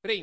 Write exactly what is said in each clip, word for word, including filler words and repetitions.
Prim.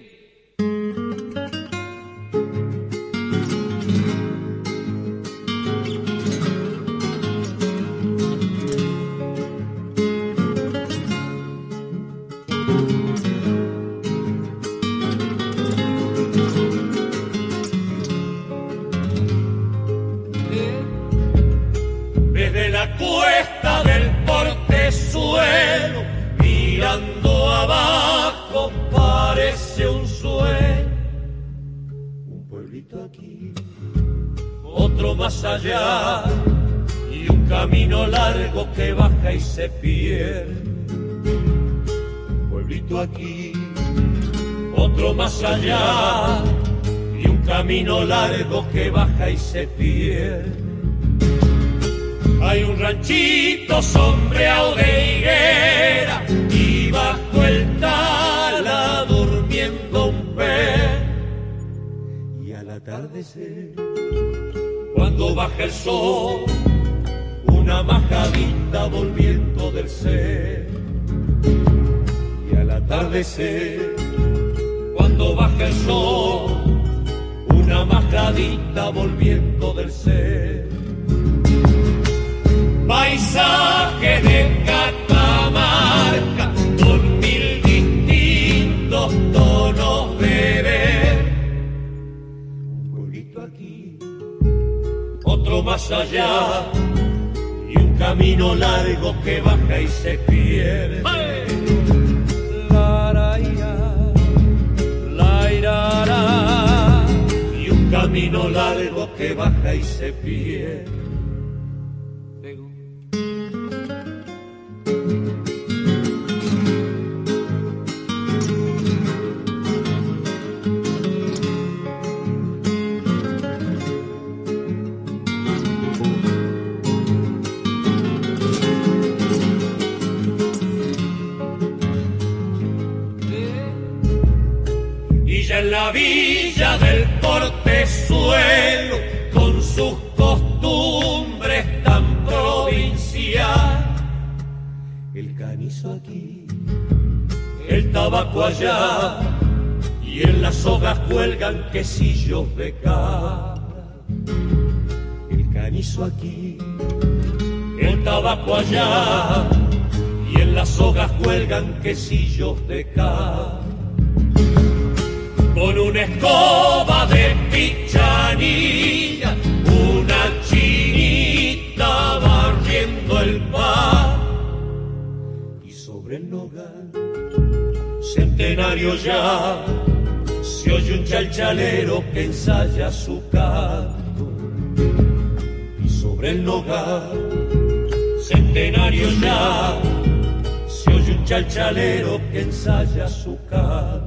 Desde la cuesta del portezuelo, mirando abajo, parece un sueño. Un pueblito aquí, otro más allá, y un camino largo que baja y se pierde. Un pueblito aquí, otro más allá, y un camino largo que baja y se pierde. Hay un ranchito sombreado de higuera y bajo el tala durmiendo un pez. Y al atardecer, cuando baja el sol, una majadita volviendo del ser. Y al atardecer, cuando baja el sol, una majadita volviendo del ser. Paisaje de Catamarca con mil distintos tonos de ver. Un pueblito aquí, otro más allá, y un camino largo que baja y se pierde. La, la, la, la, la, y un camino largo que baja y se pierde. En la villa del portezuelo, con sus costumbres tan provinciales, el canizo aquí, el tabaco allá, y en las sogas cuelgan quesillos de cabra. El canizo aquí, el tabaco allá, y en las sogas cuelgan quesillos de cabra. Con una escoba de pichanilla, una chinita barriendo el pan. Y sobre el nogal, centenario ya, se oye un chalchalero que ensaya su canto. Y sobre el nogal, centenario ya, se oye un chalchalero que ensaya su canto.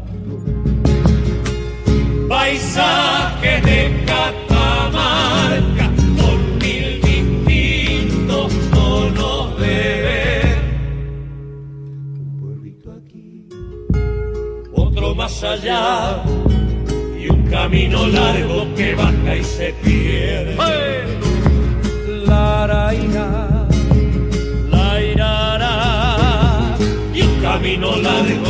Paisajes de Catamarca con mil distintos tonos de ver. Un pueblito aquí, otro más allá, y un camino largo que baja y se pierde. La, la, la, la, la, la, y un camino largo